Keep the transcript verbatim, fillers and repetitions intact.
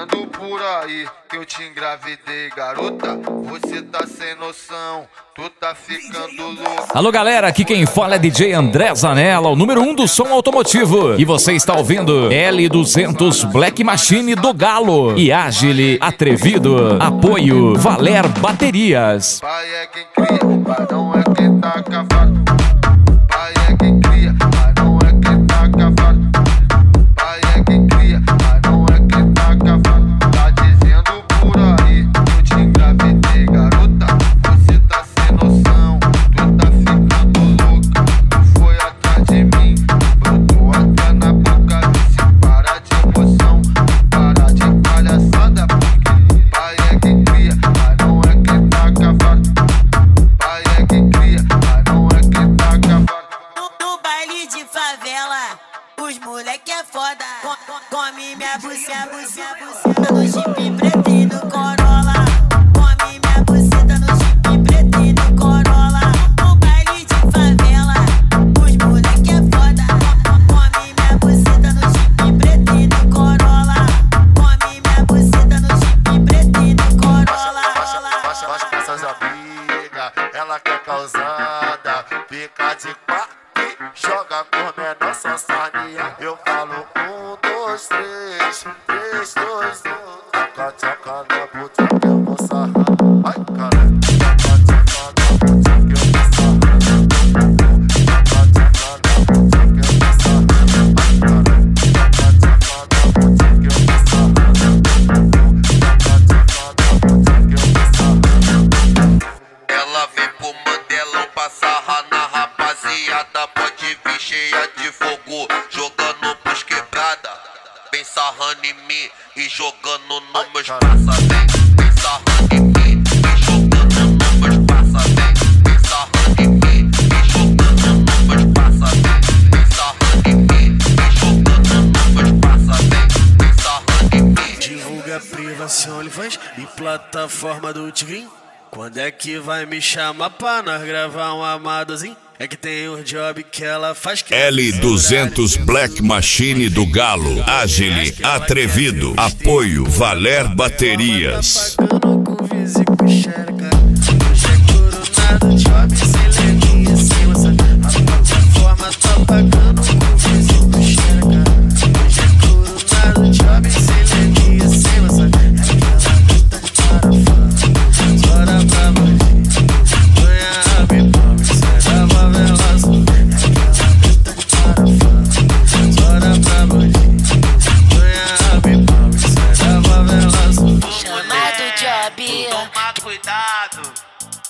dizendo por aí que eu te engravidei, garota. Você tá sem noção, tu tá ficando louco. Alô galera, aqui quem fala é D J André Zanella, o número um do som automotivo. E você está ouvindo L duzentos Black Machine do Galo e Agile Atrevido. Apoio Valer Baterias. Pai é quem cria, pai não é quem tá cavado. Pai é quem cria, pai não é quem tá cavado. Pai é quem cria, pai não é quem tá cavado. Tá dizendo por aí que eu te engravidei, garota. Você tá sem noção, tu tá ficando louca. Tu foi atrás de mim, brotou até na boca. Vê se para de emoção, para de palhaçada. Porque pai é quem cria, pai não é quem tá cavado. Pai é quem cria, pai não é quem tá cavado. No, no baile de favela, os moleque é foda. Com, com, come minha buceta, buceta, buceta no Jeep preto e no Corolla. Come minha buceta no Jeep preto e no Corolla. No baile de favela, os moleque é foda. Come minha buceta no Jeep preto e no Corolla. Come minha buceta no Jeep preto e no Corolla. Baixa, baixa com essas amigas, ela quer causada. Fica de quatro e joga por menor só sarnia. Eu falo um, dois, três, três, dois, um. Tchaca, tchaca na puta que eu vou sarrar. Ai, caralho. Tchaca, tchaca na puta que eu vou sarrar. Tchaca, tchaca na puta que eu vou sarrar. Ai, caralho. Tchaca, tchaca na puta que eu vou sarrar. Tchaca, tchaca na puta que eu vou sarrar. Ela vem pro Mandelão pra sarrar na rapaziada. Pode vir cheia de fogo, jogando pros quebrada. Vem sarrando em mim e jogando nos meus passa. Vem, vem sarrando em mim e jogando nos meus passa. Vem, vem sarrando em mim e jogando nos meus passa. Vem, vem sarrando em mim e jogando nos meus passa. Vem, vem sarrando em mim. Divulga privação OnlyFans e plataforma do Tigrinho. Quando é que vai me chamar pra nós gravar um amadozinho? É que tem um job que ela faz que L duzentos Black Machine do Galo, Agile Atrevido. Apoio Valer Baterias. Pagando com físico xereca. Hoje é coronado, job sem lenha sem maçã. A plataforma tá pagando com físico xereca. Hoje é coronado, job sem lenha sem maçã. É aquela gata de parafuso. Bora pra bandido, ganha a bipão e sai da favela azul. É aquela gata de parafuso. Bora pra bandido, ganha a bipão e sai da favela azul. Chamado job. Toma cuidado,